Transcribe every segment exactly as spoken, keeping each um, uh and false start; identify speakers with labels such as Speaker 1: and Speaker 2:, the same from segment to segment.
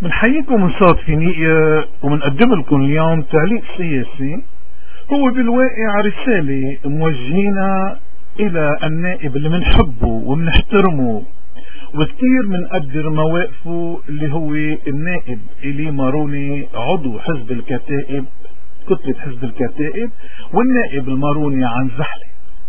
Speaker 1: بنحييكم من صوت فينيقيا وبنقدم لكم اليوم تعليق سياسي هو بالواقع رسالة موجهينها إلى النائب اللي بنحبه وبنحترمه وكتير بنقدر مواقفه، اللي هو النائب إيلي ماروني عضو حزب الكتائب، كتلة حزب الكتائب، والنائب الماروني عن زحلة.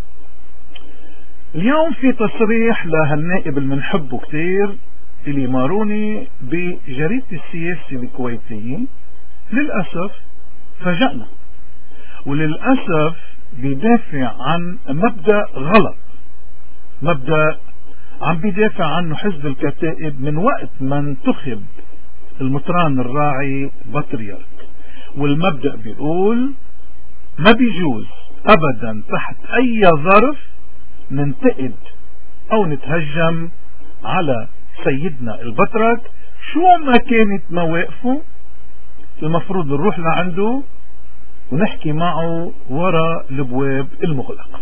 Speaker 1: اليوم في تصريح لهالنائب اللي بنحبه كتير إيلي ماروني بجريدة السياسي الكويتية. للأسف فاجأنا، وللأسف بيدافع عن مبدأ غلط، مبدأ عم بيدافع عنه حزب الكتائب من وقت ما انتخب المطران الراعي بطريرك. والمبدأ بيقول ما بيجوز أبدا تحت أي ظرف ننتقد أو نتهجم على سيدنا البطرك، شو ما كانت مواقفه. المفروض نروح لعنده ونحكي معه وراء الابواب المغلقة.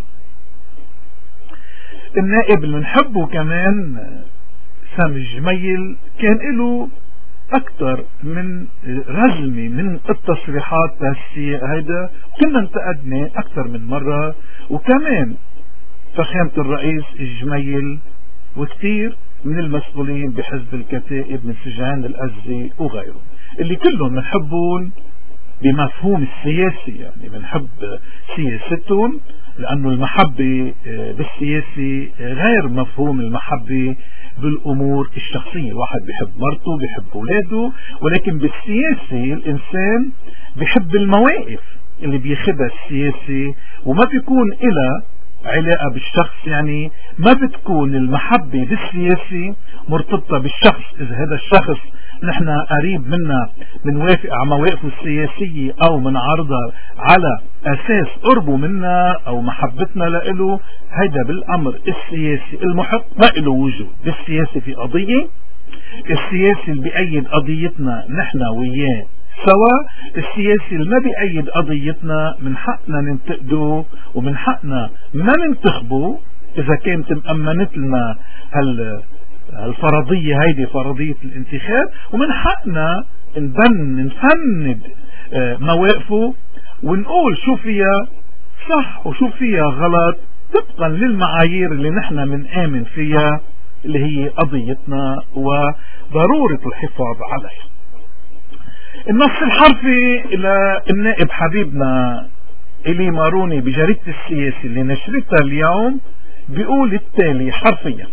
Speaker 1: النائب اللي نحبه كمان سامي الجميل كان له اكثر من رزمة من التصريحات بهالشيء هيدا، كنا انتقدنا اكثر من مرة، وكمان فخامة الرئيس الجميل وكثير من المسؤولين بحزب الكتائب من سجان الأزي وغيره، اللي كلهم بنحبهم بمفهوم السياسي، يعني بنحب سياستهم، لأنه المحبة بالسياسي غير مفهوم المحبة بالأمور الشخصية. الواحد بيحب مرته بيحب أولاده، ولكن بالسياسي الإنسان بيحب المواقف اللي بياخدها السياسي، وما بيكون إلها علاقة بالشخص. يعني ما بتكون المحبة بالسياسي مرتبطة بالشخص. إذا هذا الشخص نحن قريب منا بنوافق على مواقفه السياسية أو منعارضها على أساس قربه منا أو محبتنا له، هيدا بالأمر السياسي المحق ما له وجود. بالسياسي في قضية، السياسي اللي بيأيد قضيتنا نحن وياه سوا، السياسي اللي ما بيأيد قضيتنا من حقنا ننتقده ومن حقنا ما ننتخبه إذا كانت مأمنت لنا هال الفرضية هيدي فرضية الانتخاب، ومن حقنا نبن نفند مواقفه ونقول شو فيها صح وشو فيها غلط طبقا للمعايير اللي نحن منآمن فيها، اللي هي قضيتنا وضرورة الحفاظ عليها. النص الحرفي للنائب حبيبنا إيلي ماروني بجريدة السياسي اللي نشرتها اليوم بيقول التالي حرفيا: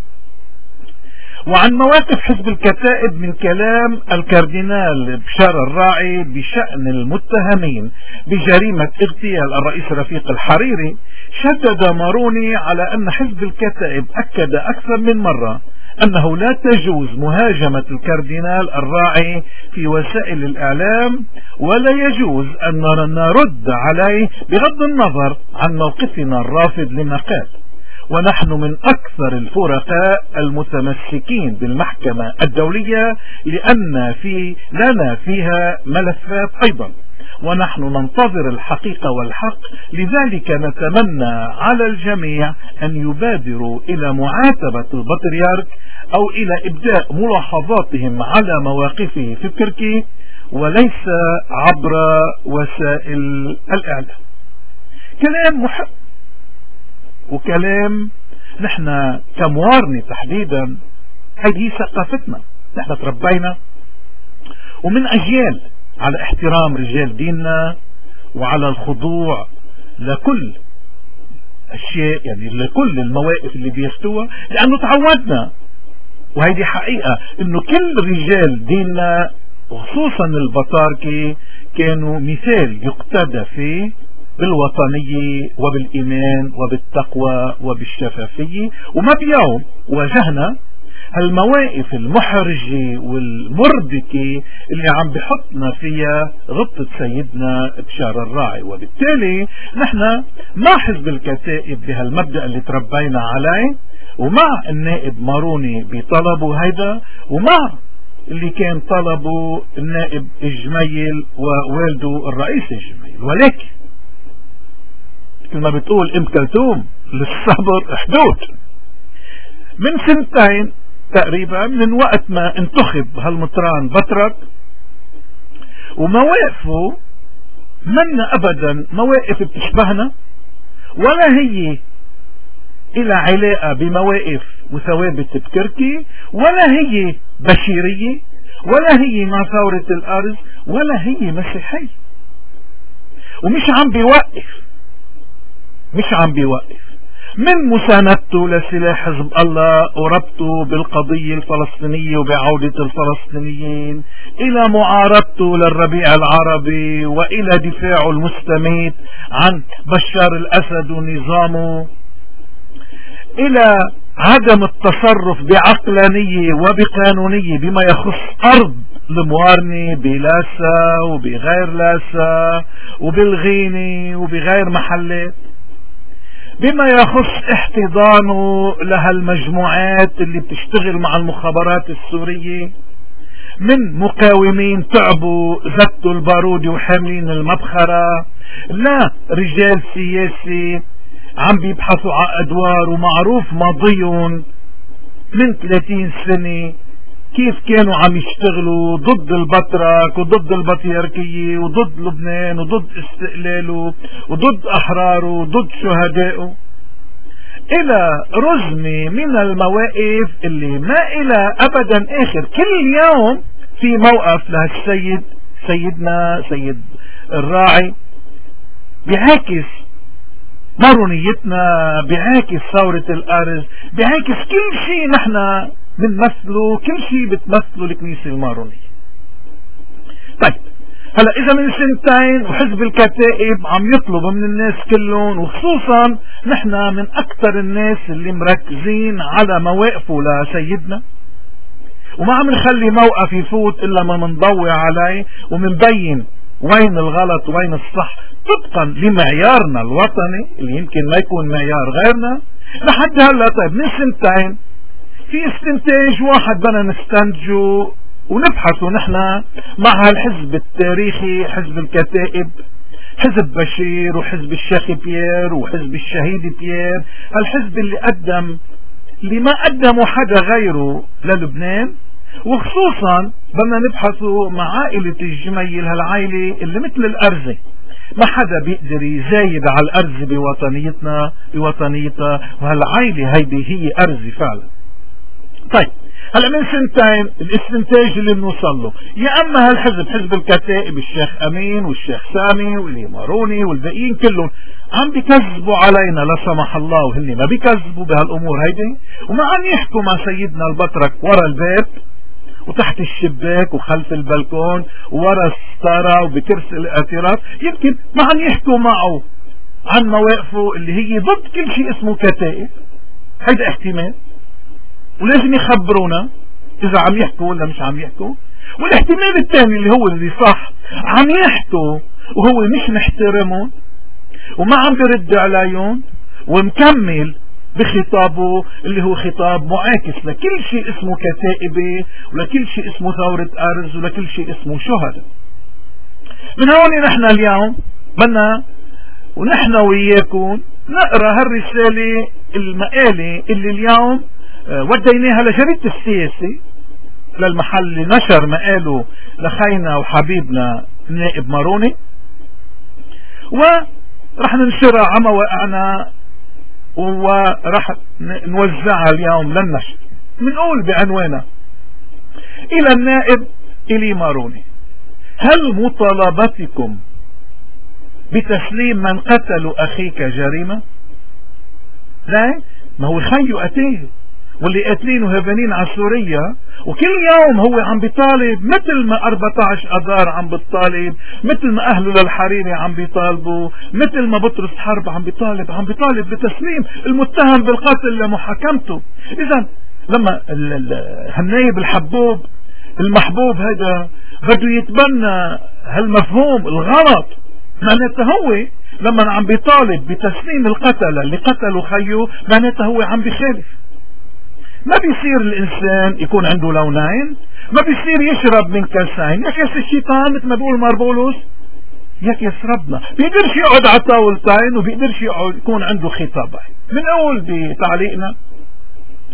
Speaker 1: وعن مواقف حزب الكتائب من كلام الكاردينال بشار الراعي بشأن المتهمين بجريمة اغتيال الرئيس رفيق الحريري، شدد ماروني على أن حزب الكتائب أكد أكثر من مرة أنه لا تجوز مهاجمة الكاردينال الراعي في وسائل الإعلام، ولا يجوز أن نرد عليه بغض النظر عن موقفنا الرافض لما قال. ونحن من أكثر الفرقاء المتمسكين بالمحكمة الدولية لأن في لنا فيها ملفات أيضا، ونحن ننتظر الحقيقة والحق. لذلك نتمنى على الجميع أن يبادروا إلى معاتبة البطريرك أو إلى إبداء ملاحظاتهم على مواقفه في تركيا، وليس عبر وسائل الإعلام. كلام محب وكلام نحن كموارنة تحديدا هذه ثقافتنا، نحن تربينا ومن أجيال على احترام رجال ديننا وعلى الخضوع لكل الشيء، يعني لكل المواقف اللي بيفتوها، لأنه تعودنا. وهيدي حقيقة انه كل رجال ديننا وخصوصا البطاركة كانوا مثال يقتدى فيه بالوطنية وبالإيمان وبالتقوى وبالشفافية. وما بيوم واجهنا هالمواقف المحرجة والمربكة اللي عم بحطنا فيها غبطة سيدنا بشار الراعي. وبالتالي نحن مع حزب الكتائب بهالمبدأ اللي تربينا عليه، ومع النائب ماروني بطلبه هيدا، ومع اللي كان طلبه النائب الجميل ووالده الرئيس الجميل. ولكن كما بتقول ام كلثوم للصبر حدود. من سنتين تقريبا من وقت ما انتخب هالمطران بطرك، ومواقفه منا ابدا مواقف بتشبهنا، ولا هي إلى علاقة بمواقف وثوابت بكركي، ولا هي بشيرية، ولا هي مع ثورة الأرز، ولا هي مسيحية. ومش عم بيوقف مش عم بيوقف من مساندته لسلاح حزب الله وربطه بالقضية الفلسطينية وبعودة الفلسطينيين، إلى معارضته للربيع العربي، وإلى دفاعه المستميت عن بشار الأسد ونظامه، إلى عدم التصرف بعقلانية وبقانونية بما يخص أرض الموارنة بلاسا وبغير لاسا وبالغيني وبغير محلات، بما يخص احتضانه لهالمجموعات اللي بتشتغل مع المخابرات السورية من مقاومين تعبوا زتوا البارودي وحاملين المبخرة، لا رجال سياسي عم بيبحثوا على أدوار ومعروف ماضيهم من ثلاثين سنة كيف كانوا عم يشتغلوا ضد البطرك وضد البطيركية وضد لبنان وضد استقلاله وضد أحراره وضد شهدائه، إلى رزمة من المواقف اللي ما إلى أبدا آخر. كل يوم في موقف لهالسيد سيدنا سيد الراعي بيعاكس مارونيتنا، بيعاكس ثورة الأرز، بيعاكس كل شيء نحن بنمثله، كل شيء بتمثله الكنيسة المارونية. طيب هلا إذا من سنتين وحزب الكتائب عم يطلب من الناس كلهم، وخصوصا نحن من أكثر الناس اللي مركزين على مواقفه لسيدنا، وما عم نخلي موقف يفوت إلا ما منضوي عليه ومنبين وين الغلط وين الصح طبقا لمعيارنا الوطني اللي يمكن ما يكون معيار غيرنا لحد هلا. طيب من سنتين في استنتاج واحد بدنا نستنتجه ونبحثه نحن مع هالحزب التاريخي، حزب الكتائب، حزب بشير وحزب الشيخ بيير وحزب الشهيد بيير، هالحزب اللي قدم اللي ما قدمه حدا غيره للبنان، وخصوصا بدنا نبحثه مع عائلة الجميل، هالعائلة اللي مثل الأرزة ما حدا بيقدر يزايد على الأرزة بوطنيتنا بوطنيتها، وهالعائلة هيدي هي أرزة فعلا. طيب هلا من سنتين الاستنتاج اللي بنوصل له، يا اما هالحزب حزب الكتائب الشيخ امين والشيخ سامي واللي ماروني والباقيين كلهم عم بيكذبوا علينا لا سمح الله، وهن ما بيكذبوا بهالامور هيدي، وما عم يحكوا مع سيدنا البطرك ورا الباب وتحت الشباك وخلف البلكون وورا الستارة وبكرسي الاعتراف، يمكن ما عم يحكوا معه عن مواقفه اللي هي ضد كل شيء اسمه كتائب. هيدا احتمال، ولازم يخبرونا اذا عم يحكوا ولا مش عم يحكوا. والاحتمال الثاني اللي هو اللي صح، عم يحكوا وهو مش محترمهم وما عم برد عليهم ومكمل بخطابه اللي هو خطاب معاكس لكل شيء اسمه كتائبة ولكل شيء اسمه ثورة أرز ولكل شيء اسمه شهداء. من هون نحن اليوم بدنا ونحن وياكم نقرأ هالرسالة المقالة اللي اليوم وديناها لجريدة السياسي للمحل اللي نشر مقاله لخينا وحبيبنا النائب ماروني، ورح ننشرها على مواقعنا ورح نوزعها اليوم للنشر. بنقول بعنوانها: إلى النائب إلي ماروني، هل مطالبتكم بتسليم من قتلوا أخيك جريمة؟ لا، ما هو خيو قتيل واللي قاتلين وهبانين على سوريا، وكل يوم هو عم بيطالب مثل ما أربعة عشر أذار عم بيطالب، مثل ما أهله للحريري عم بيطالبوا، مثل ما بطرس حرب عم بيطالب عم بيطالب بتسليم المتهم بالقتل لمحاكمته. إذا لما النائب الحبوب المحبوب هذا بده يتبنى هالمفهوم الغلط، معناته هو لما عم بيطالب بتسليم القتلة اللي قتلوا خيو معناته هو عم بيخالف. ما بيصير الإنسان يكون عنده لونين، ما بيصير يشرب من كاسين، يا كاس الشيطان مثل ما بيقول ماربولوس يا كاس ربنا. بيقدرش يقعد على طاولتين وبيقدرش يقعد يكون عنده خطابين. بنقول بتعليقنا: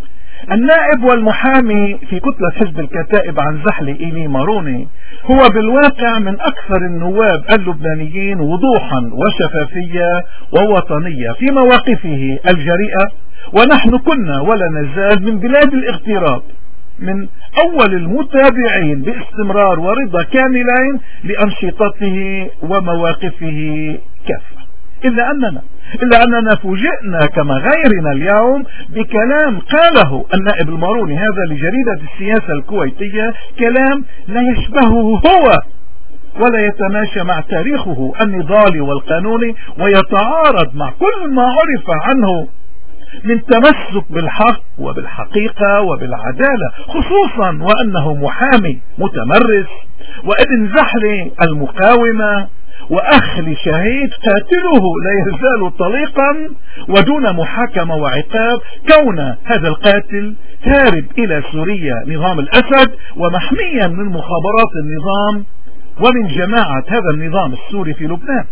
Speaker 1: النائب والمحامي في كتلة حزب الكتائب عن زحلي إيلي ماروني هو بالواقع من أكثر النواب اللبنانيين وضوحا وشفافية ووطنية في مواقفه الجريئة، ونحن كنا ولا نزال من بلاد الاغتراب من أول المتابعين باستمرار ورضا كاملين لأنشطته ومواقفه كافة، إلا أننا إلا أننا فوجئنا كما غيرنا اليوم بكلام قاله النائب الماروني هذا لجريدة السياسة الكويتية، كلام لا يشبهه هو ولا يتماشى مع تاريخه النضالي والقانوني، ويتعارض مع كل ما عرف عنه من تمسك بالحق وبالحقيقة وبالعدالة، خصوصا وأنه محامي متمرس وابن زحلي المقاومة وأخ لشهيد قاتله لا يزال طليقا ودون محاكمة وعقاب، كون هذا القاتل هارب إلى سوريا نظام الأسد ومحميا من مخابرات النظام ومن جماعة هذا النظام السوري في لبنان.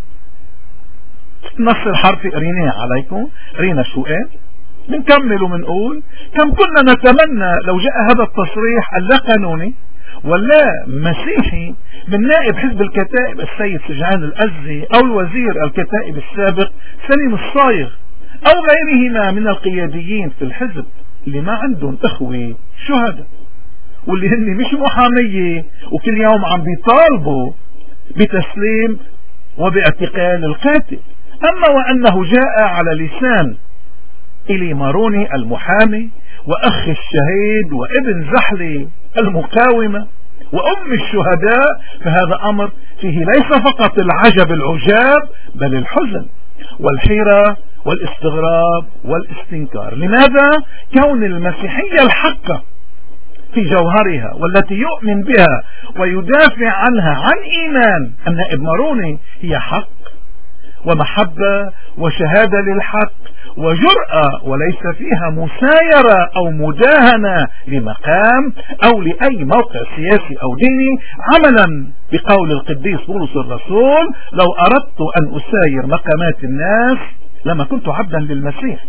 Speaker 1: نص الحرف قريناه عليكم، قرينا شو قال، بنكمل وبنقول كم كنا نتمنى لو جاء هذا التصريح اللا قانوني ولا مسيحي من نائب حزب الكتائب السيد سجعان الأزي أو الوزير الكتائب السابق سليم الصايغ أو غيرهما من القياديين في الحزب اللي ما عندهم إخوة شهداء واللي هن مش محامية وكل يوم عم بيطالبوا بتسليم وباعتقال القاتل. أما وأنه جاء على لسان إيلي ماروني المحامي وأخ الشهيد وابن زحلي المقاومة وأم الشهداء، فهذا أمر فيه ليس فقط العجب العجاب بل الحزن والحيرة والاستغراب والاستنكار. لماذا؟ كون المسيحية الحقة في جوهرها والتي يؤمن بها ويدافع عنها عن إيمان النائب ماروني هي حق ومحبة وشهادة للحق وجرأة، وليس فيها مسايرة أو مداهنة لمقام أو لأي موقع سياسي أو ديني، عملا بقول القديس بولس الرسول: لو أردت أن أساير مقامات الناس لما كنت عبدا للمسيح.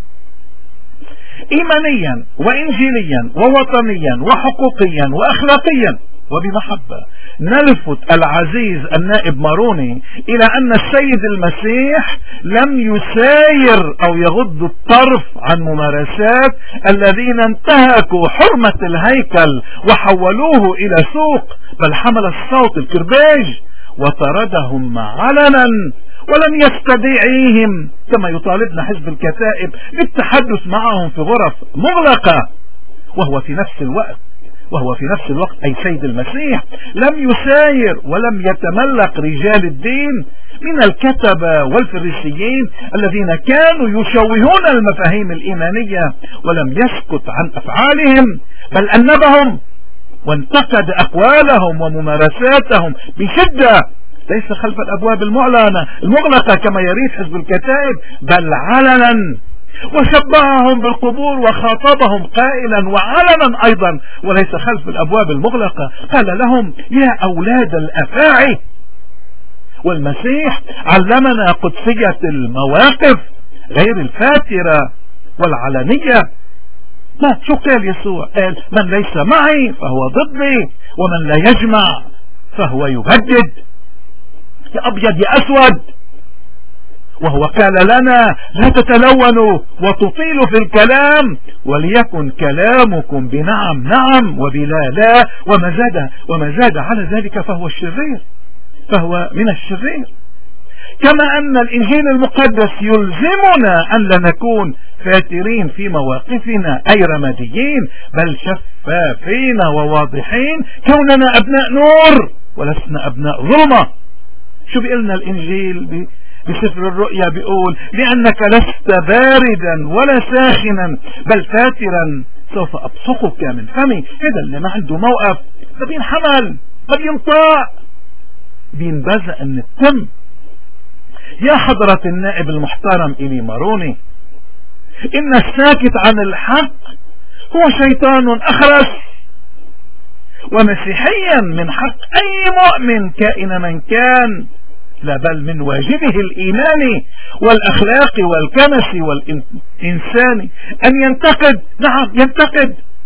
Speaker 1: إيمانيا وإنجيليا ووطنيا وحقوقيا وأخلاقيا وبمحبة نلفت العزيز النائب ماروني إلى أن السيد المسيح لم يساير أو يغض الطرف عن ممارسات الذين انتهكوا حرمة الهيكل وحولوه إلى سوق، بل حمل الصوت الكرباج وطردهم علنا ولم يستدعيهم كما يطالبنا حزب الكتائب بالتحدث معهم في غرف مغلقة، وهو في نفس الوقت وهو في نفس الوقت أي سيد المسيح لم يساير ولم يتملق رجال الدين من الكتبة والفريسيين الذين كانوا يشوهون المفاهيم الإيمانية، ولم يسكت عن أفعالهم بل أنبهم وانتقد أقوالهم وممارساتهم بشدة، ليس خلف الأبواب المعلنة المغلقة كما يريد حزب الكتائب بل علنا، وشبههم بالقبور وخاطبهم قائلا وعلنا أيضا وليس خلف الأبواب المغلقة، قال لهم: يا أولاد الأفاعي. والمسيح علمنا قدسية المواقف غير الفاترة والعلنية. ما شو قال يسوع؟ قال: من ليس معي فهو ضدي ومن لا يجمع فهو يبدد، يا أبيض يا أسود. وهو قال لنا: لا تتلونوا وتطيلوا في الكلام وليكن كلامكم بنعم نعم وبلا لا، وما زاد وما زاد على ذلك فهو الشرير فهو من الشرير. كما أن الإنجيل المقدس يلزمنا أن لا نكون فاترين في مواقفنا أي رماديين بل شفافين وواضحين، كوننا أبناء نور ولسنا أبناء ظلمة. شو بيقولنا الإنجيل بسفر الرؤيا؟ بيقول: لأنك لست باردا ولا ساخنا بل فاترا سوف أبصقك من فمي. هذا اللي ما عنده موقف ده بينحمل ما بينطاع بينبذأ من التم. يا حضرة النائب المحترم إيلي ماروني، إن الساكت عن الحق هو شيطان أخرس، ومسيحيا من حق أي مؤمن كائن من كان، لا بل من واجبه الإيماني والأخلاقي والكنسي والإنساني أن ينتقد، نعم ينتقد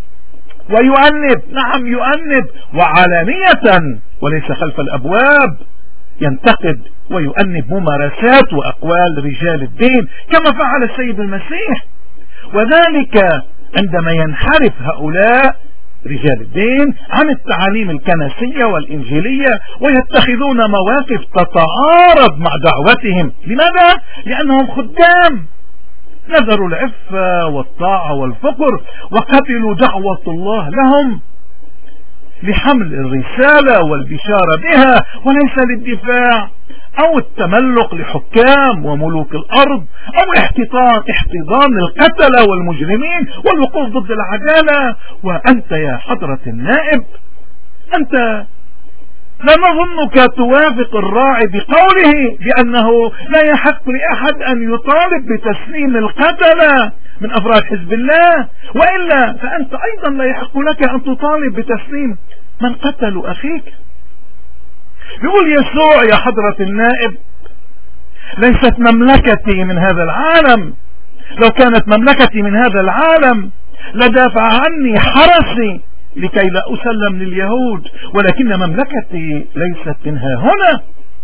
Speaker 1: ويؤنب، نعم يؤنب وعلانية وليس خلف الأبواب، ينتقد ويؤنب ممارسات وأقوال رجال الدين كما فعل السيد المسيح. وذلك عندما ينحرف هؤلاء رجال الدين عن التعاليم الكنسية والإنجيلية ويتخذون مواقف تتعارض مع دعوتهم. لماذا؟ لأنهم خدام نذروا العفة والطاعة والفقر وقبلوا دعوة الله لهم لحمل الرسالة والبشارة بها وليس للدفاع أو التملق لحكام وملوك الأرض أو احتضان احتضان القتلة والمجرمين والوقوف ضد العدالة. وأنت يا حضرة النائب أنت لا نظنك توافق الراعي بقوله بأنه لا يحق لأحد أن يطالب بتسليم القتلة من أفراد حزب الله، وإلا فأنت أيضا لا يحق لك أن تطالب بتسليم من قتلوا أخيك. يقول يسوع يا حضرة النائب ليست مملكتي من هذا العالم، لو كانت مملكتي من هذا العالم لدافع عني حرسي لكي لا أسلم لليهود، ولكن مملكتي ليست منها هنا.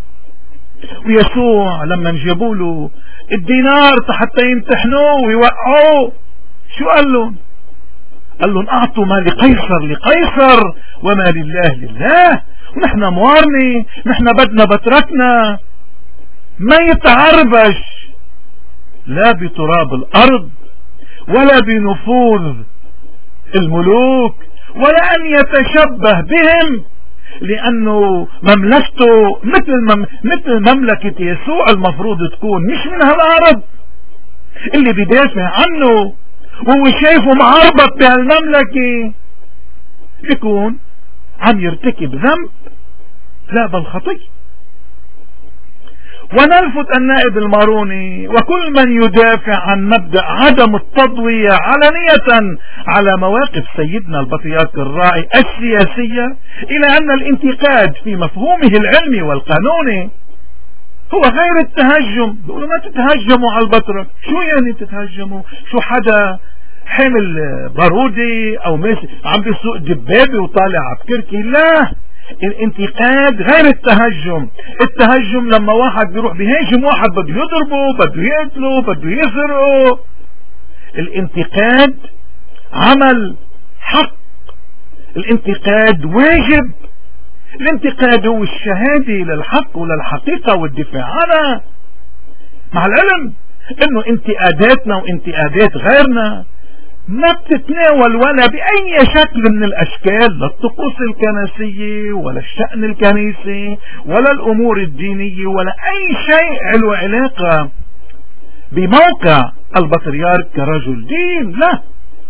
Speaker 1: ويسوع لما جابوا له الدينار حتى يمتحنوه ويوقعوه شو قال لهم؟ قال لهم أعطوا ما لقيصر لقيصر وما لله لله. ونحن موارني، نحن بدنا بتركنا ما يتعربش لا بتراب الأرض ولا بنفوذ الملوك ولا أن يتشبه بهم، لأنه مملكته مثل مم... مثل مملكة يسوع المفروض تكون مش من هالأرض. اللي بيدافع عنه وهو شايفه معربط بهالمملكة يكون عم يرتكب ذنب لا بل خطيئة. ونلفت النائب الماروني وكل من يدافع عن مبدأ عدم التضوية علنية على مواقف سيدنا البطريرك الراعي السياسية إلى أن الانتقاد في مفهومه العلمي والقانوني هو غير التهجم. بيقولوا ما تتهجموا على البطرك. شو يعني تتهجموا؟ شو حدا حمل بارودي أو ماشي عم بيسوق دبابة وطالع عبكركي؟ لا، الانتقاد غير التهجم. التهجم لما واحد بيروح بيهاجم واحد بده يضربه بده يقتله بده يسرقه. الانتقاد عمل حق، الانتقاد واجب. الانتقاد هو الشهادة للحق وللحقيقة والدفاع عنها، مع العلم انه انتقاداتنا وانتقادات غيرنا ما بتتناول ولا بأي شكل من الأشكال لا الطقوس الكنسية ولا الشأن الكنسي ولا الأمور الدينية ولا أي شيء له علاقة بموقع البطريرك كرجل دين. لا،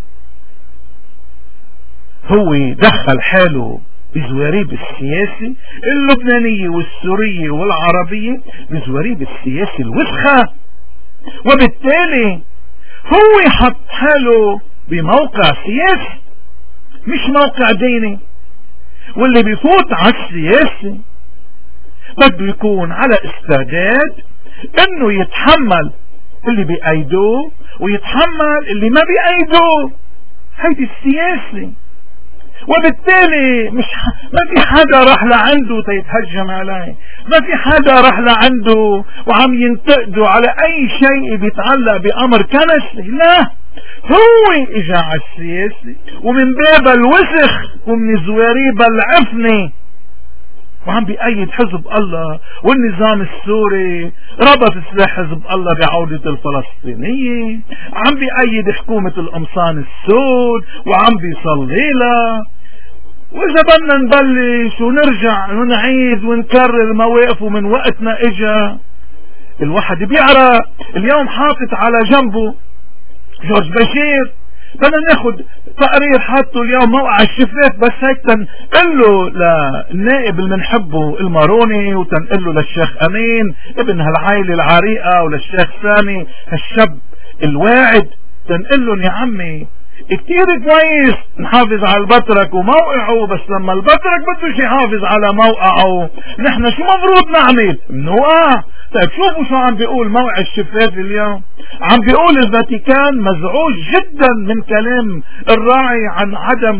Speaker 1: هو دخل حاله بزواريب السياسي اللبنانية والسورية والعربية، بزواريب السياسي الوسخة، وبالتالي هو حط حاله بموقع سياسي مش موقع ديني. واللي بيفوت على السياسي بده يكون على استعداد انه يتحمل اللي بيأيدوه ويتحمل اللي ما بيأيدوه. هيدي السياسي. وبالتالي مش ح... ما في حدا راح لعنده تيتهجم عليه، ما في حدا راح لعنده وعم ينتقدوا على اي شيء بيتعلق بامر كنسي. لا، هو اجا على السياسي ومن باب الوسخ ومن زواريب العفنة وعم بيأيد حزب الله والنظام السوري، ربط سلاح حزب الله بعودة الفلسطينية، عم بيأيد حكومة القمصان السود وعم بيصلي لها. وإذا بدنا نبلش ونرجع ونعيد ونكرر مواقفه من وقتنا اجا الواحد بيعرق. اليوم حاطط على جنبه جورج بشير، بدنا ناخد تقرير حاطه اليوم موقع الشفاف بس هيك تنقل له للنائب اللي بنحبه الماروني وتنقل له للشيخ امين ابن هالعائله العريقه وللشيخ سامي هالشاب الواعد، تنقل لهم يا عمي كتير كويس نحافظ على البطرك وموقعه، بس لما البطرك بدوش يحافظ على موقعه نحن شو مفروض نعمل؟ نوقع. طيب شوفوا شو عم بيقول موقع الشفاف اليوم. عم بيقول الفاتيكان مزعوج جدا من كلام الراعي عن عدم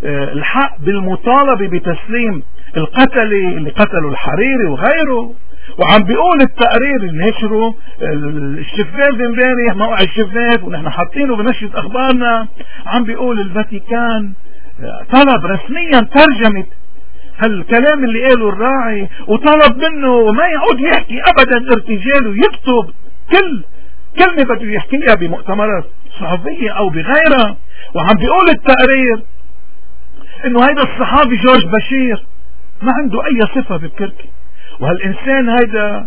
Speaker 1: الحق بالمطالبة بتسليم القتلة اللي قتلوا الحريري وغيره. وعم بيقول التقرير اللي نشره الشفاف امبارح، موقع الشفاف ونحن حاطينه بنشرة اخبارنا، عم بيقول الفاتيكان طلب رسميا ترجمة هالكلام اللي قاله الراعي، وطلب منه ما يعود يحكي ابدا ارتجال ويكتب كل كلمة بده يحكيها بمؤتمرات صحفية او بغيرها. وعم بيقول التقرير انه هيدا الصحابي جورج بشير ما عنده اي صفة بكركي، وهالإنسان هيدا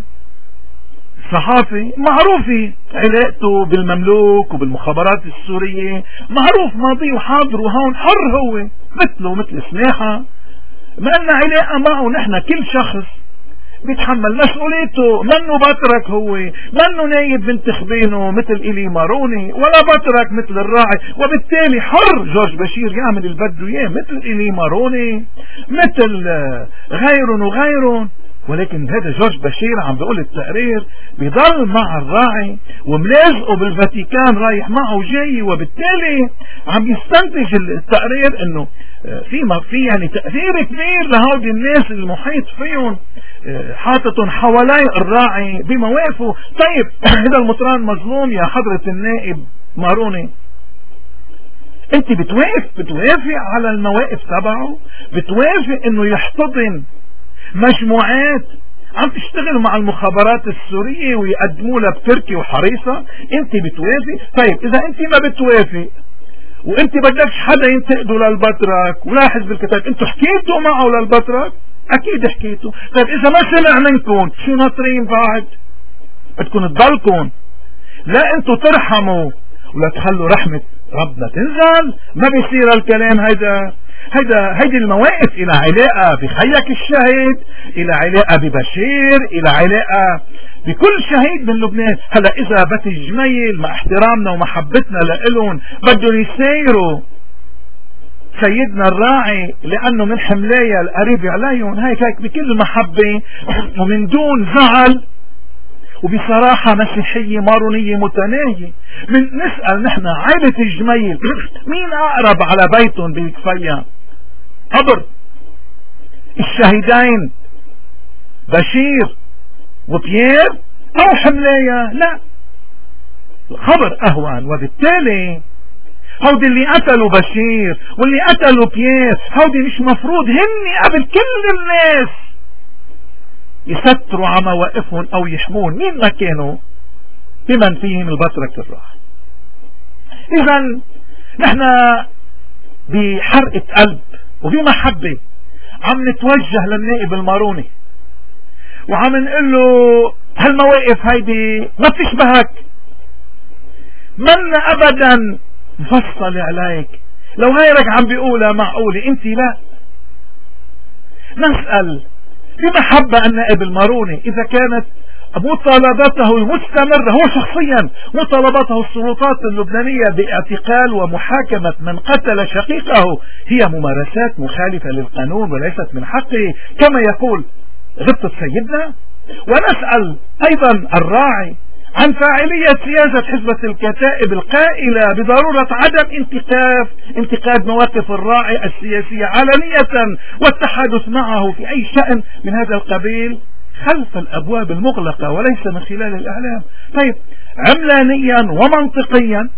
Speaker 1: صحافي معروفة علاقته بالمملوك وبالمخابرات السورية، معروف ماضي وحاضر وهون حر هو مثله مثل سماحة، ما لنا علاقة معه. نحن كل شخص بيتحمل مسؤوليته، منه بطرك هو، منه نايب بنت خبينه مثل إلي ماروني، ولا بطرك مثل الراعي، وبالتالي حر جورج بشير يعمل اللي بده اياه مثل إلي ماروني مثل غيرهم وغيرهم. ولكن هذا جورج بشير عم بيقول التقرير بيضل مع الراعي وملازقه بالفاتيكان رايح معه جاي، وبالتالي عم يستنتج التقرير انه في ما في يعني تأثير كبير لهودي الناس المحيط فيهم حاططهم حوالي الراعي بمواقفه. طيب هذا المطران مظلوم يا حضرة النائب ماروني، انت بتوافق بتوافق على المواقف تبعه؟ بتوافق انه يحتضن مجموعات عم تشتغل مع المخابرات السورية ويقدموا لها بتركي وحريصة؟ انت بتوافق؟ طيب اذا انت ما بتوافق وانت بدكش حدا ينتقدوا للبطرك ولا حزب الكتاب، انتوا حكيتوا معه للبطرك؟ اكيد حكيتوا. طيب اذا ما سمع منكم شو ناطرين بعد؟ بدكم تضلكم لا انتوا ترحموا ولا تخلوا رحمة ربنا تنزل؟ ما بيصير الكلام هيدا. هيدا هيدي المواقف إلى علاقة بخيك الشهيد، إلى علاقة ببشير، إلى علاقة بكل شهيد من لبنان. هلا إذا بت الجميل مع احترامنا ومحبتنا لإلهم بدهم يسيروا سيدنا الراعي لأنه من حملايا القريب عليهم، هيك هيك بكل محبة ومن دون زعل وبصراحة مسيحية مارونية متناهية، من نسأل نحن عائلة الجميل مين أقرب على بيتهم بالكفية؟ قبر الشهيدين بشير وبيير أو حملايا؟ لا، الخبر أهون. وبالتالي هودي اللي قتلوا بشير واللي قتلوا بيير هودي مش مفروض هني قبل كل الناس يستروا على مواقفهم او يحمون مين ما كانوا بمن فيهم البطرك الراحل. اذا نحن بحرقة قلب وبمحبة عم نتوجه للنائب الماروني وعم نقول له هالمواقف هيدي ما بتشبهك، منا ابدا مفصل عليك. لو غيرك عم بيقولها معقولة انت لا؟ نسأل بمحبة النائب الماروني إذا كانت مطالبته المستمرة هو شخصيا مطالبته السلطات اللبنانية باعتقال ومحاكمة من قتل شقيقه هي ممارسات مخالفة للقانون وليست من حقه كما يقول غبطة سيدنا. ونسأل أيضا الراعي عن فاعلية سياسة حزبة الكتائب القائلة بضرورة عدم انتقاف انتقاد مواقف الراعي السياسية علنية والتحدث معه في أي شأن من هذا القبيل خلف الأبواب المغلقة وليس من خلال الإعلام. طيب عملانيا ومنطقيا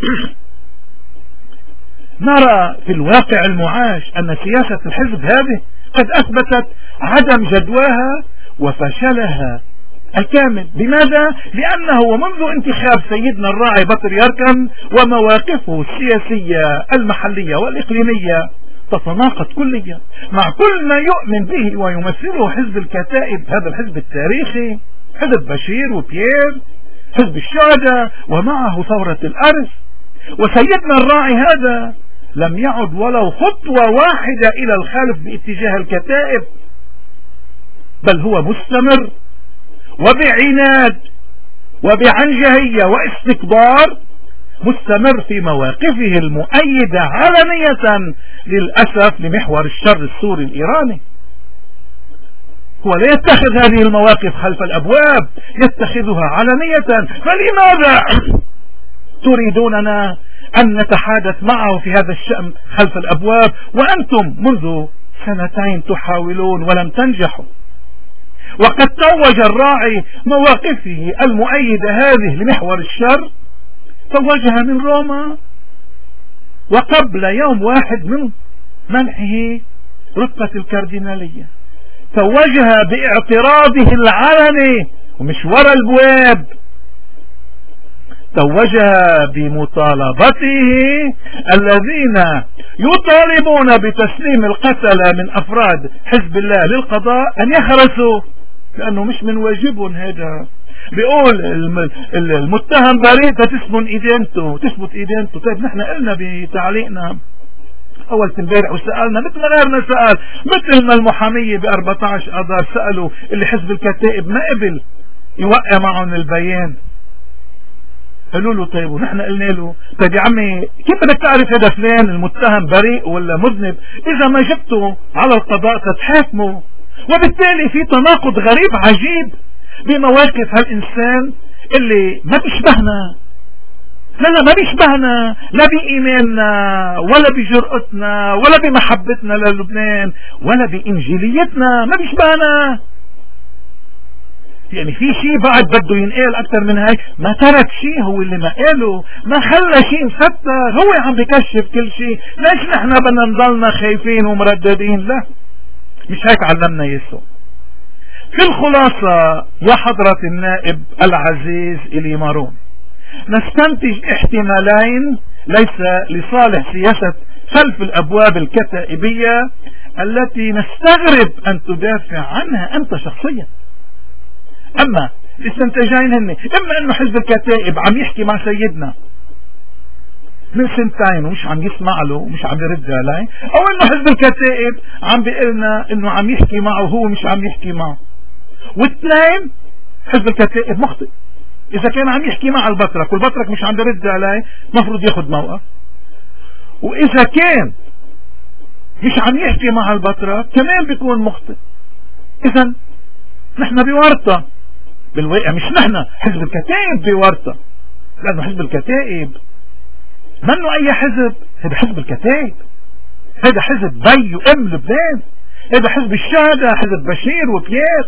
Speaker 1: نرى في الواقع المعاش أن سياسة الحزب هذه قد أثبتت عدم جدواها وفشلها الكامل. لماذا؟ لأنه منذ انتخاب سيدنا الراعي بطريركا ومواقفه السياسية المحلية والإقليمية تتناقض كليا مع كل ما يؤمن به ويمثله حزب الكتائب، هذا الحزب التاريخي، حزب بشير وبيير، حزب الشهداء، ومعه ثورة الأرز. وسيدنا الراعي هذا لم يعد ولو خطوة واحدة إلى الخلف باتجاه الكتائب، بل هو مستمر وبعناد وبعنجهية واستكبار مستمر في مواقفه المؤيدة علنية للأسف لمحور الشر السوري الإيراني. هو لا يتخذ هذه المواقف خلف الأبواب، يتخذها علنية. فلماذا تريدوننا أن نتحادث معه في هذا الشأن خلف الأبواب، وأنتم منذ سنتين تحاولون ولم تنجحوا. وقد توج الراعي مواقفه المؤيدة هذه لمحور الشر، توجها من روما، وقبل يوم واحد من منحه رتبة الكاردينالية توجها باعتراضه العلني ومش وراء البواب، توجها بمطالبته الذين يطالبون بتسليم القتلة من أفراد حزب الله للقضاء أن يخرسوا، لأنه مش من واجبهم هذا. بيقول المتهم بريء تثبت إدانته تثبت إدانته. طيب نحن قلنا بتعليقنا أول امبارح وسألنا مثل ما غيرنا سأل، مثل ما المحامية ب أربعة عشر أذار سألوا اللي حزب الكتائب ما قبل يوقع معهم البيان، قالوا له طيب ونحن قلنا له طيب يا عمي كيف بدك تعرف هذا فلان المتهم بريء ولا مذنب إذا ما جبته على القضاء تتحاكمه؟ وبالتالي في تناقض غريب عجيب بمواقف هالإنسان اللي ما بيشبهنا، لا لا ما بيشبهنا لا بإيماننا ولا بجرأتنا ولا بمحبتنا للبنان ولا بإنجيليتنا، ما بيشبهنا. يعني في شيء بعد بده ينقال أكثر من هاي، ما ترك شيء هو اللي ما قاله، ما خلى شيء مفتر، هو عم بكشف كل شيء. ليش نحن بدنا نضلنا خايفين ومرددين؟ لا، مش هيك علمنا يسوع. في الخلاصة يا حضرة النائب العزيز إلي مارون، نستنتج احتمالين ليس لصالح سياسة خلف الأبواب الكتائبية التي نستغرب أن تدافع عنها أنت شخصيا. أما الاستنتاجين هن إما أنه حزب الكتائب عم يحكي مع سيدنا من سنتين ومش عم يسمع له ومش عم يرد عليه، أو أنه حزب الكتائب عم بيقلنا أنه عم يحكي معه وهو مش عم يحكي معه. واثنين حزب الكتائب مخطئ. إذا كان عم يحكي مع البطرك والبطرك مش عم يرد عليه مفروض ياخد موقف، وإذا كان مش عم يحكي مع البطرك كمان بيكون مخطئ. إذا نحن بورطة بالواقع، مش نحن، حزب الكتائب بورطة، لأنه حزب الكتائب منه أي حزب، هذا حزب الكتائب، هذا حزب بي وأم لبنان، هذا حزب الشهداء، حزب بشير وبيير.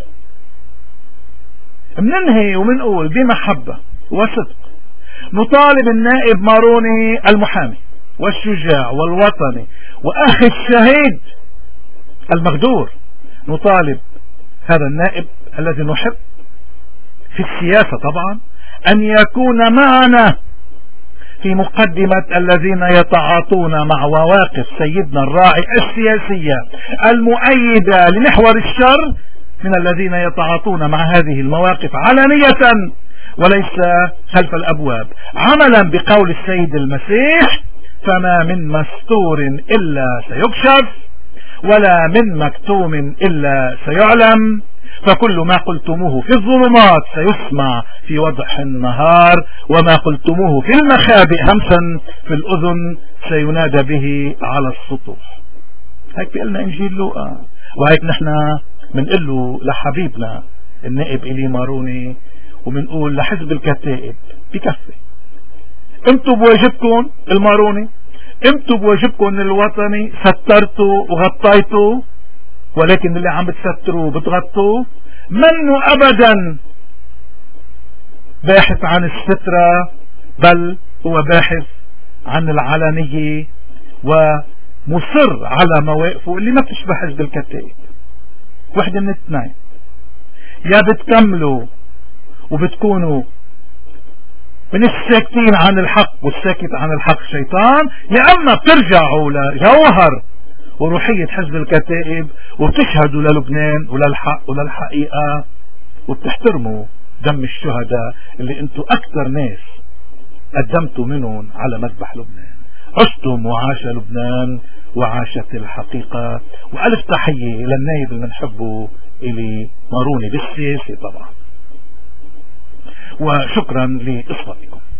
Speaker 1: مننهي ومنقول بمحبة وصدق نطالب النائب ماروني المحامي والشجاع والوطني وأخي الشهيد المغدور، نطالب هذا النائب الذي نحب في السياسة طبعا أن يكون معنا في مقدمة الذين يتعاطون مع مواقف سيدنا الراعي السياسية المؤيدة لمحور الشر، من الذين يتعاطون مع هذه المواقف علانية وليس خلف الأبواب، عملا بقول السيد المسيح: فما من مستور إلا سيكشف ولا من مكتوم إلا سيعلم، فكل ما قلتموه في الظلمات سيسمع في وضح النهار، وما قلتموه في المخابئ همسا في الأذن سينادى به على السطوح. هيك بيقلنا إنجيل لوقا، وهيك نحن منقول له لحبيبنا النائب إلي ماروني ومنقول لحزب الكتائب بكفي، انتوا بواجبكم الماروني، انتوا بواجبكم الوطني سترتوا وغطيتوا، ولكن اللي عم بتستروا وبتغطوا منه ابدا باحث عن السترة، بل هو باحث عن العلانية ومصر على مواقفه اللي ما بتشبه حزب الكتائب. واحدة من الاثنين، يا بتكملوا وبتكونوا من الساكتين عن الحق، والساكت عن الحق شيطان، يا اما بترجعوا لجوهر وروحية حزب الكتائب وبتشهدوا للبنان وللحق وللحقيقة وبتحترموا دم الشهداء اللي انتوا اكثر ناس قدمتوا منهم على مذبح لبنان. عشتم وعاش لبنان وعاشت الحقيقة. وألف تحية للنائب اللي بنحبه إلي ماروني بالسياسة طبعا، وشكرا لإصغائكم.